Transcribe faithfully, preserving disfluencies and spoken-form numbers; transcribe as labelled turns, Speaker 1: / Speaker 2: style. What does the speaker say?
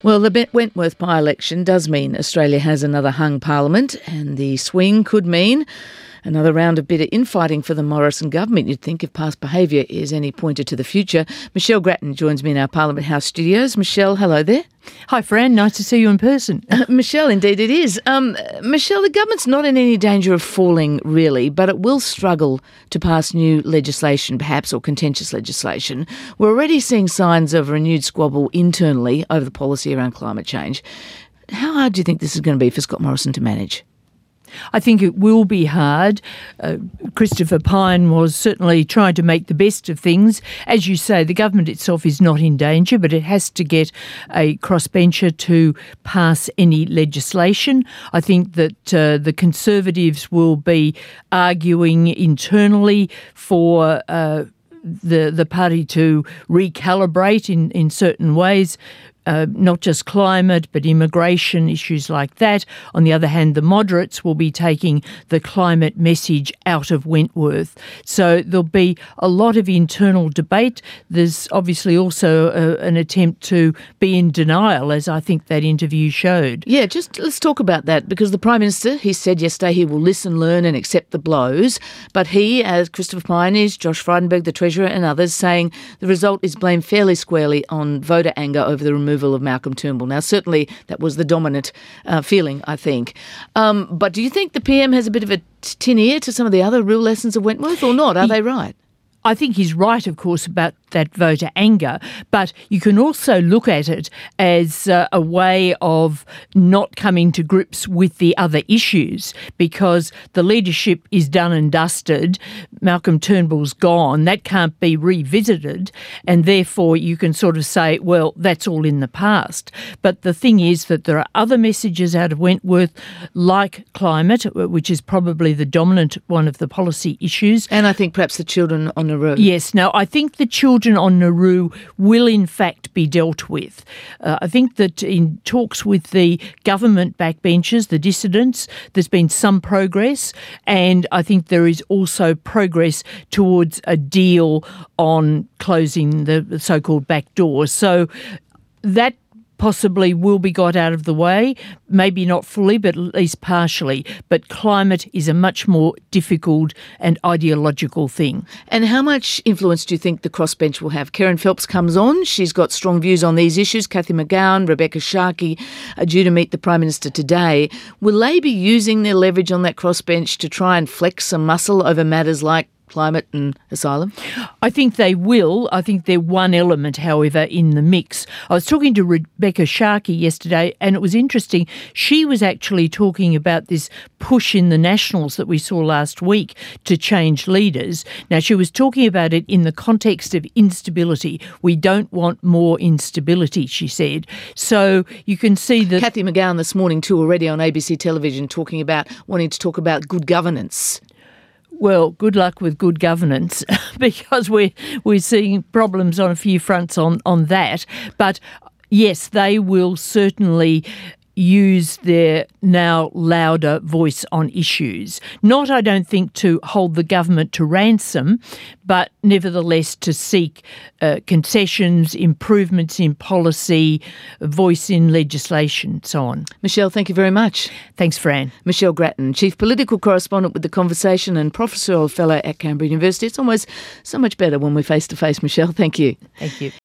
Speaker 1: Well, the Wentworth by-election does mean Australia has another hung parliament, and the swing could mean another round of bitter infighting for the Morrison government, you'd think, if past behaviour is any pointer to the future. Michelle Grattan joins me in our Parliament House studios. Michelle, hello there.
Speaker 2: Hi, Fran. Nice to see you in person.
Speaker 1: Uh, Michelle, indeed it is. Um, Michelle, the government's not in any danger of falling, really, but it will struggle to pass new legislation, perhaps, or contentious legislation. We're already seeing signs of renewed squabble internally over the policy around climate change. How hard do you think this is going to be for Scott Morrison to manage?
Speaker 2: I think it will be hard. Uh, Christopher Pyne was certainly trying to make the best of things. As you say, the government itself is not in danger, but it has to get a crossbencher to pass any legislation. I think that uh, the Conservatives will be arguing internally for uh, the the party to recalibrate in, in certain ways. Uh, not just climate, but immigration, issues like that. On the other hand, the moderates will be taking the climate message out of Wentworth. So there'll be a lot of internal debate. There's obviously also a, an attempt to be in denial, as I think that interview showed.
Speaker 1: Yeah, just let's talk about that, because the Prime Minister, he said yesterday he will listen, learn and accept the blows. But he, as Christopher Pyne is, Josh Frydenberg, the Treasurer, and others, saying the result is blamed fairly squarely on voter anger over the removal of Malcolm Turnbull. Now, certainly that was the dominant uh, feeling, I think. Um, but do you think the P M has a bit of a tin ear to some of the other real lessons of Wentworth or not? Are they right?
Speaker 2: I think he's right, of course, about that voter anger, but you can also look at it as uh, a way of not coming to grips with the other issues, because the leadership is done and dusted. Malcolm Turnbull's gone. That can't be revisited, and therefore you can sort of say, well, that's all in the past. But the thing is that there are other messages out of Wentworth, like climate, which is probably the dominant one of the policy issues.
Speaker 1: And I think perhaps the children on Nauru.
Speaker 2: Yes. Now, I think the children on Nauru will in fact be dealt with. Uh, I think that in talks with the government backbenchers, the dissidents, there's been some progress, and I think there is also progress towards a deal on closing the so-called back door. So that possibly will be got out of the way, maybe not fully, but at least partially. But climate is a much more difficult and ideological thing.
Speaker 1: And how much influence do you think the crossbench will have? Kerryn Phelps comes on. She's got strong views on these issues. Cathy McGowan, Rebecca Sharkey are due to meet the Prime Minister today. Will they be using their leverage on that crossbench to try and flex some muscle over matters like climate and asylum?
Speaker 2: I think they will. I think they're one element, however, in the mix. I was talking to Rebecca Sharkey yesterday, and it was interesting. She was actually talking about this push in the Nationals that we saw last week to change leaders. Now, she was talking about it in the context of instability. We don't want more instability, she said. So you can see that
Speaker 1: Cathy McGowan this morning too, already on A B C television, talking about wanting to talk about good governance.
Speaker 2: Well, good luck with good governance, because we're, we're seeing problems on a few fronts on, on that. But yes, they will certainly use their now louder voice on issues. Not, I don't think, to hold the government to ransom, but nevertheless to seek uh, concessions, improvements in policy, voice in legislation, so on.
Speaker 1: Michelle, thank you very much.
Speaker 2: Thanks, Fran.
Speaker 1: Michelle Grattan, Chief Political Correspondent with The Conversation and Professorial Fellow at Canberra University. It's almost so much better when we're face-to-face, Michelle. Thank you.
Speaker 2: Thank you.